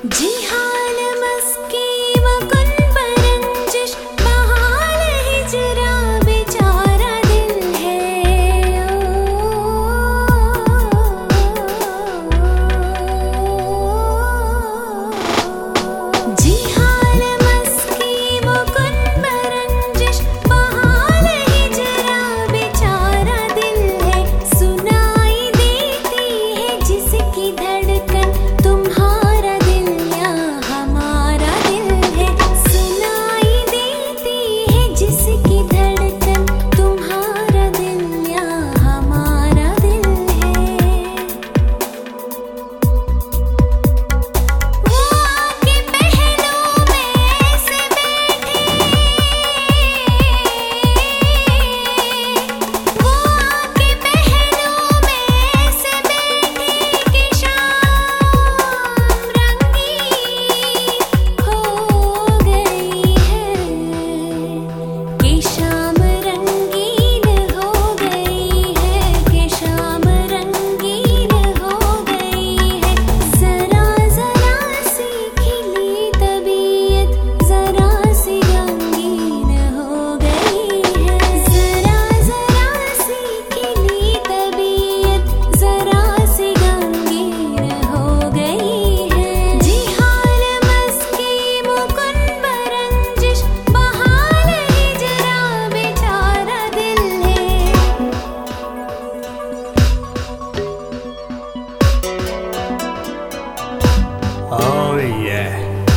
जिहान मस्की वकुन परंजिश बहाल हिजरा बेचारा दिल है जिहान मस्की वकुन परंजिश बहाल हिजरा बेचारा दिल है सुनाई देती है जिसकी धड़कन तुम्हारा दिल या हमारा दिल है सुनाई देती है जिसकी धड़कन तुम्हारा दिल या हमारा दिल है वो आके पहलू में ऐसे बैठे वो आके पहलू में ऐसे बैठे कि शाम रंगीन हो गई है कि शाम रंगीन हो गई है कि शाम रंगीन हो गई है जरा जरा सी खिली तबीयत जरा सी रंगीन हो गई है जरा जरा सी खिली तबीयत जरा सी रंगीन हो गई है जिहाल मस्की मुकुन परंजिश बहाल हिजरा बेचारा दिल है Oh yeah,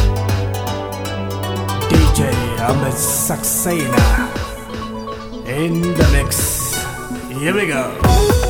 DJ Amit Saxena in the mix. Here we go.